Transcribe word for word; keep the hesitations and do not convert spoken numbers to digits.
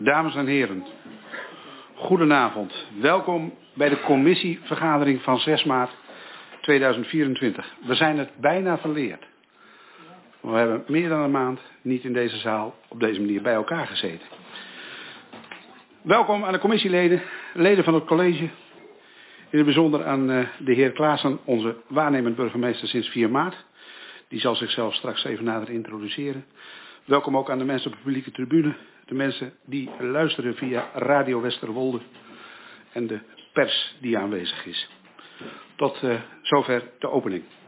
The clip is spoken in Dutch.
Dames en heren, goedenavond. Welkom bij de commissievergadering van zes maart tweeduizend vierentwintig. We zijn het bijna verleerd. We hebben meer dan een maand niet in deze zaal op deze manier bij elkaar gezeten. Welkom aan de commissieleden, leden van het college. In het bijzonder aan uh, de heer Klaassen, onze waarnemend burgemeester sinds vier maart. Die zal zichzelf straks even nader introduceren. Welkom ook aan de mensen op de publieke tribune. De mensen die luisteren via Radio Westerwolde. En de pers die aanwezig is. Tot uh, zover de opening.